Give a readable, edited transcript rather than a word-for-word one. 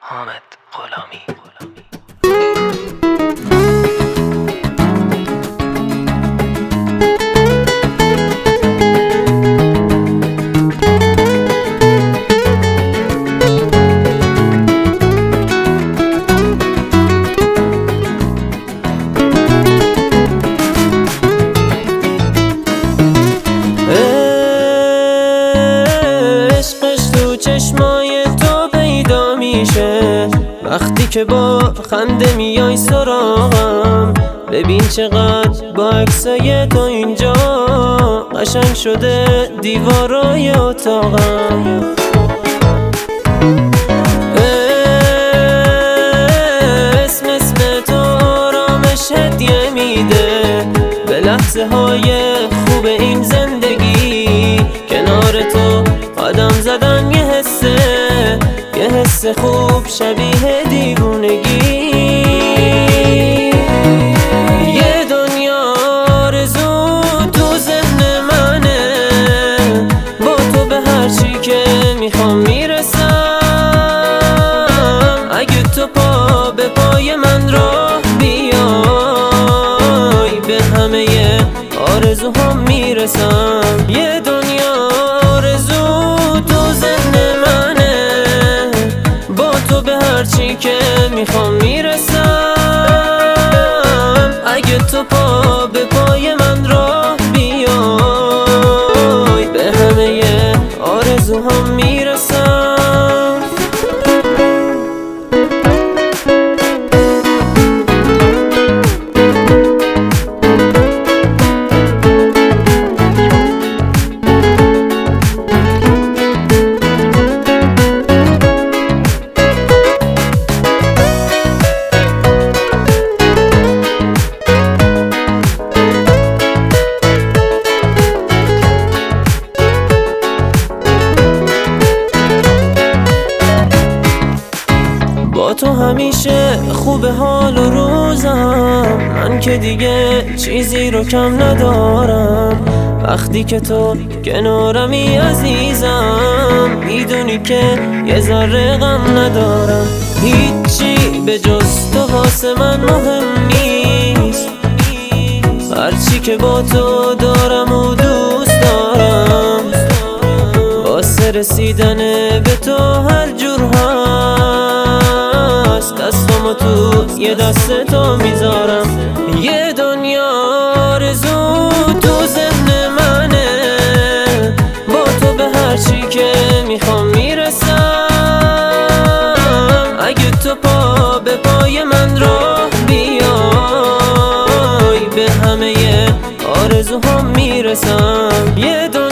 حامد غلامی. چشمای تو پیدا میشه وقتی که با خنده میای سراغم. ببین چقدر با عکسای تو اینجا قشنگ شده دیوارای اتاقم. اسم تو آرامش هدیه میده به لحظه های خوب این زندگی. کنار تو آدم زدن یه حس خوب شبیه دیوونگی. یه دنیا آرزو تو ذهن منه، با تو به هر چی که میخوام میرسم. اگه تو پا به پای من راه بیای به همه آرزوهام میرسم. یه دنیا آرزو تو ذهن منه، با تو به هر چی که میخوام میرسم. اگه تو پا به پای من راه بیای به همه آرزوهام میرسم. با تو همیشه خوب حال و روزم، من که دیگه چیزی رو کم ندارم. وقتی که تو کنارمی عزیزم، میدونی که یه ذره غم ندارم. هیچی به جز تو واسه من مهم نیست، هرچی که با تو دارم و دوست دارم. واسه رسیدن به تو هر جور هست، دستامو تو یه دست تو میذارم. یه دنیا آرزو تو ذهن منه، با تو به هر چی که میخوام میرسم. اگه تو پا به پای من راه بیای به همه آرزوهام میرسم. یه